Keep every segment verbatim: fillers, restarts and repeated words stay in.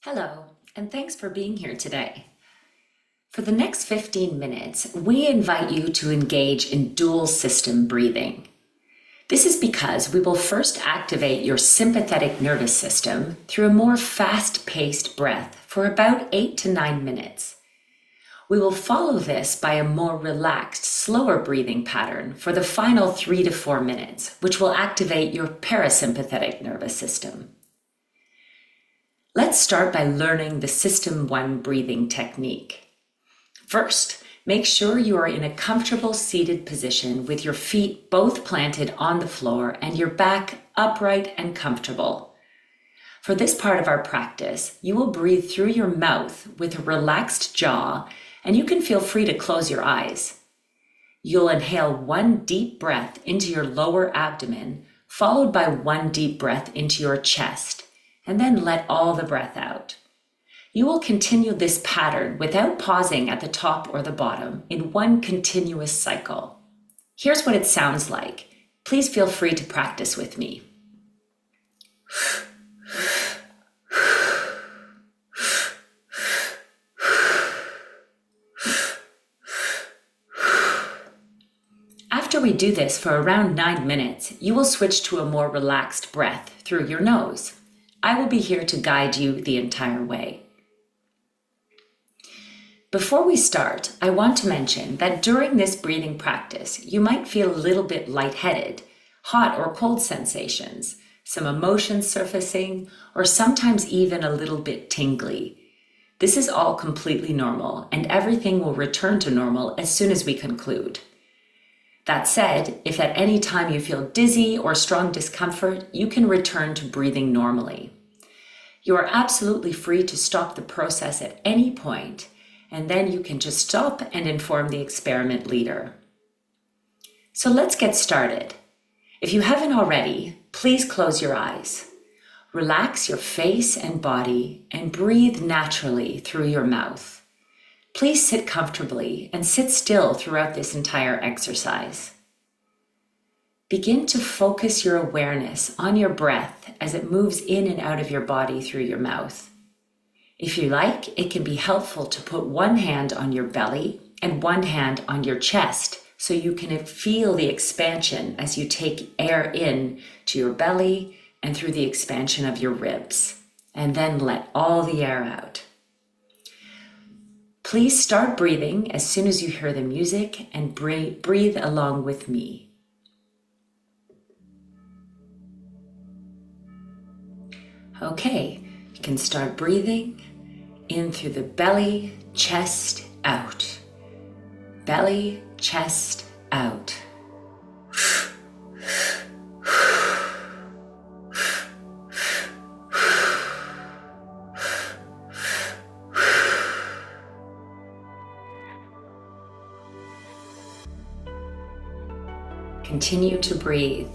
Hello, and thanks for being here today. For the next fifteen minutes, we invite you to engage in dual system breathing. This is because we will first activate your sympathetic nervous system through a more fast-paced breath for about eight to nine minutes. We will follow this by a more relaxed, slower breathing pattern for the final three to four minutes, which will activate your parasympathetic nervous system. Let's start by learning the System one breathing technique. First, make sure you are in a comfortable seated position with your feet both planted on the floor and your back upright and comfortable. For this part of our practice, you will breathe through your mouth with a relaxed jaw, and you can feel free to close your eyes. You'll inhale one deep breath into your lower abdomen, followed by one deep breath into your chest, and then let all the breath out. You will continue this pattern without pausing at the top or the bottom in one continuous cycle. Here's what it sounds like. Please feel free to practice with me. After we do this for around nine minutes, you will switch to a more relaxed breath through your nose. I will be here to guide you the entire way. Before we start, I want to mention that during this breathing practice, you might feel a little bit lightheaded, hot or cold sensations, some emotions surfacing, or sometimes even a little bit tingly. This is all completely normal, and everything will return to normal as soon as we conclude. That said, if at any time you feel dizzy or strong discomfort, you can return to breathing normally. You are absolutely free to stop the process at any point, and then you can just stop and inform the experiment leader. So let's get started. If you haven't already, please close your eyes. Relax your face and body and breathe naturally through your mouth. Please sit comfortably and sit still throughout this entire exercise. Begin to focus your awareness on your breath as it moves in and out of your body through your mouth. If you like, it can be helpful to put one hand on your belly and one hand on your chest so you can feel the expansion as you take air in to your belly and through the expansion of your ribs, and then let all the air out. Please start breathing as soon as you hear the music and breathe along with me. Okay, you can start breathing in through the belly, chest, out. Belly, chest, out. Continue to breathe.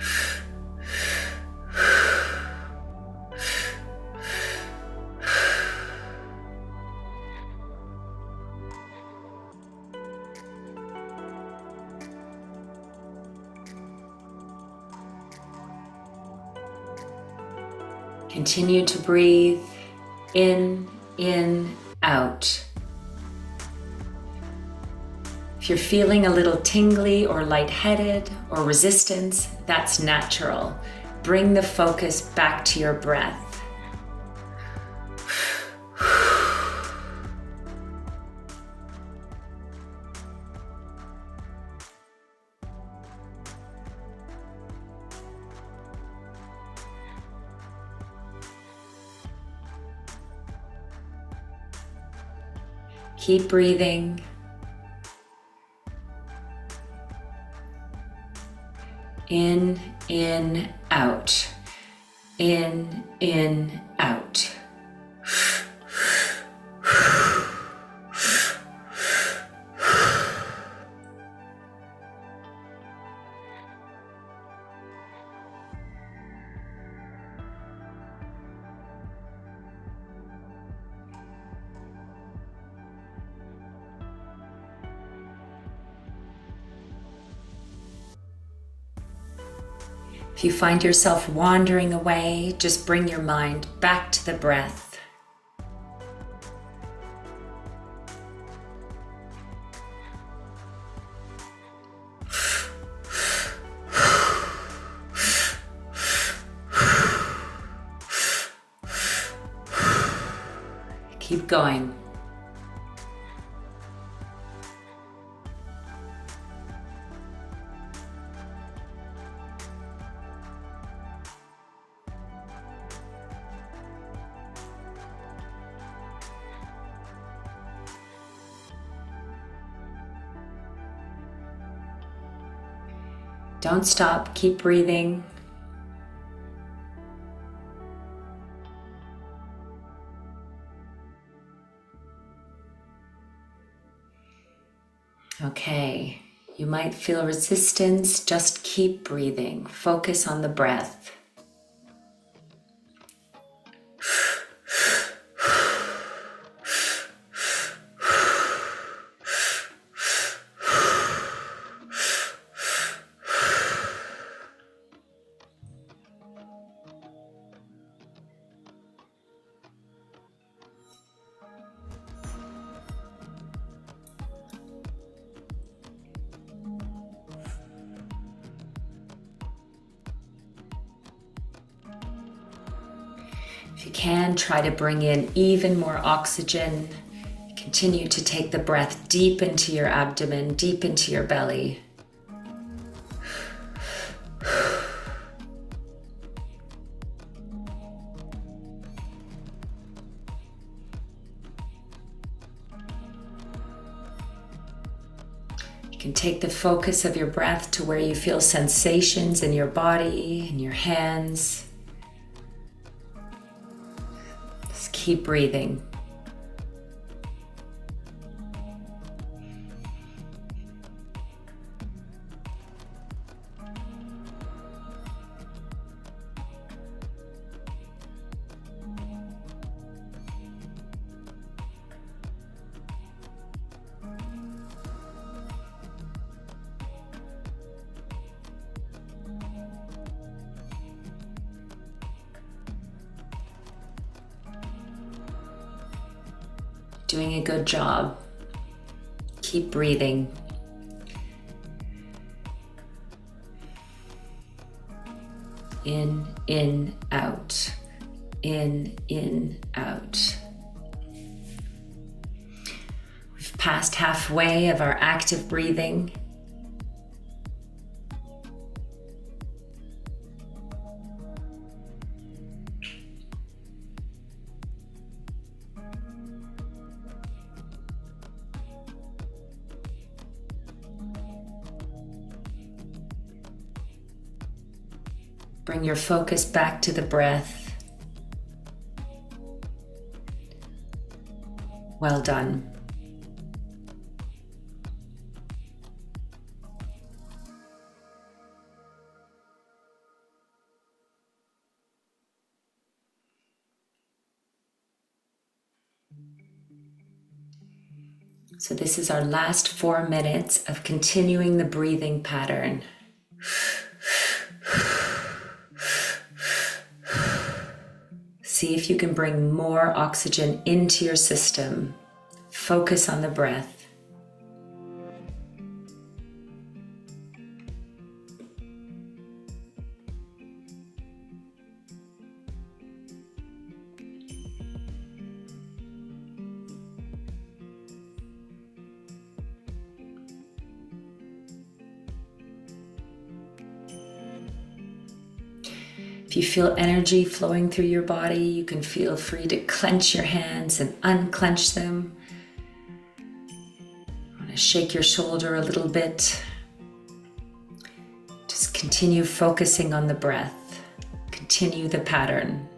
Continue to breathe in, in, out. If you're feeling a little tingly or lightheaded or resistance, that's natural. Bring the focus back to your breath. Keep breathing. In, in, out. In, in, out. If you find yourself wandering away, just bring your mind back to the breath. Keep going. Don't stop, keep breathing. Okay, you might feel resistance, just keep breathing. Focus on the breath. If you can, try to bring in even more oxygen. Continue to take the breath deep into your abdomen, deep into your belly. You can take the focus of your breath to where you feel sensations in your body, in your hands. Keep breathing. Doing a good job. Keep breathing. In, in, out. In, in, out. We've passed halfway of our active breathing. Bring your focus back to the breath. Well done. So this is our last four minutes of continuing the breathing pattern. See if you can bring more oxygen into your system. Focus on the breath. If you feel energy flowing through your body, you can feel free to clench your hands and unclench them. I want to shake your shoulder a little bit. Just continue focusing on the breath. Continue the pattern.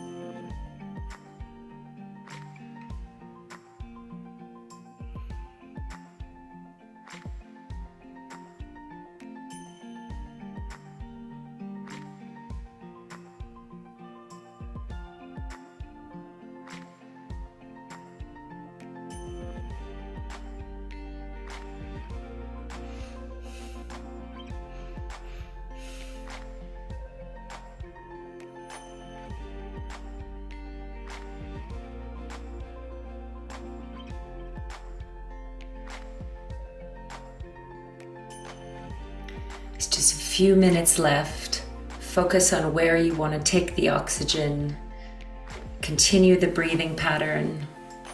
It's just a few minutes left. Focus on where you want to take the oxygen. Continue the breathing pattern.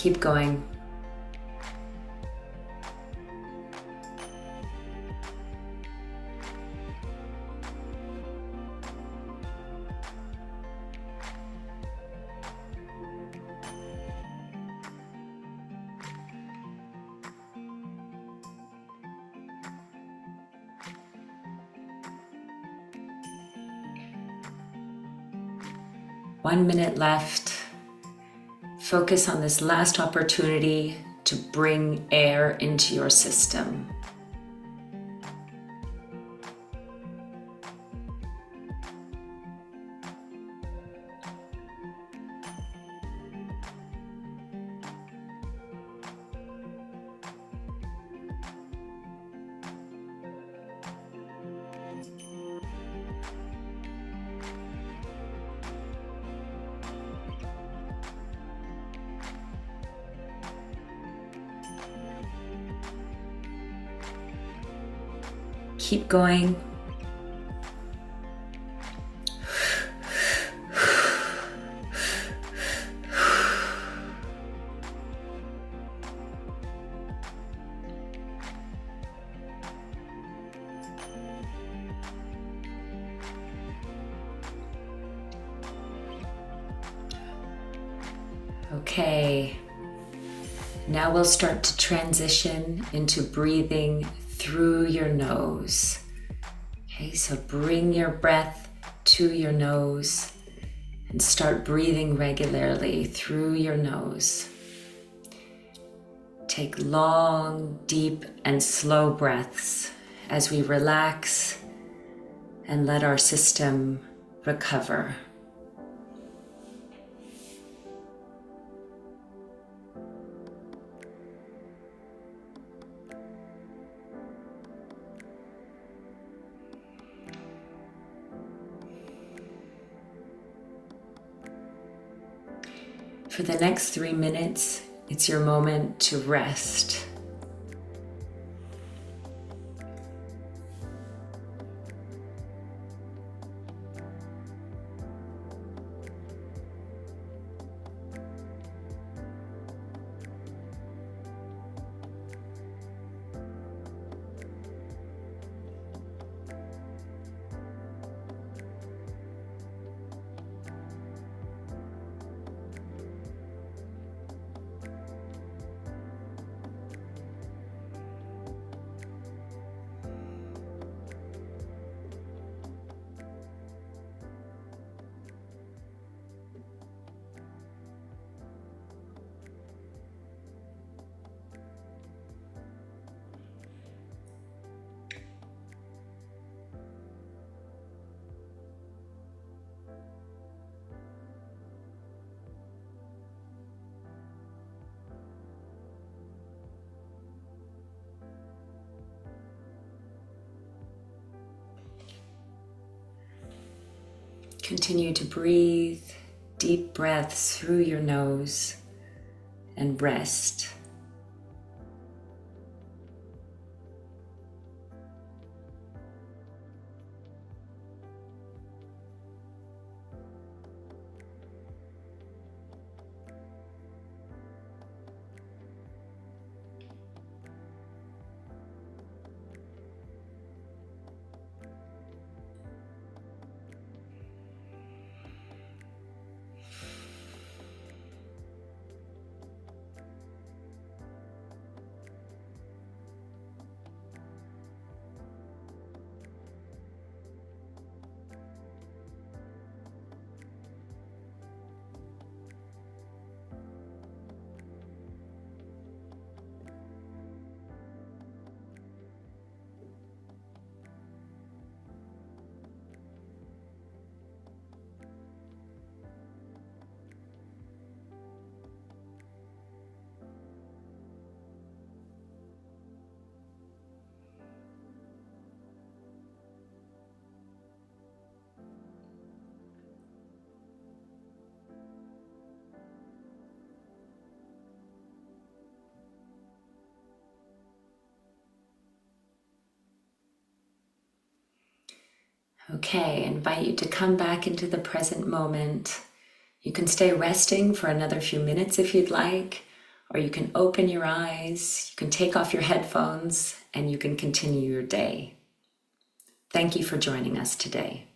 Keep going. One minute left. Focus on this last opportunity to bring air into your system. Keep going. Okay, now we'll start to transition into breathing through your nose. Okay, so bring your breath to your nose and start breathing regularly through your nose. Take long, deep, and slow breaths as we relax and let our system recover. For the next three minutes, it's your moment to rest. Continue to breathe deep breaths through your nose and rest. Okay, I invite you to come back into the present moment. You can stay resting for another few minutes if you'd like, or you can open your eyes, you can take off your headphones, and you can continue your day. Thank you for joining us today.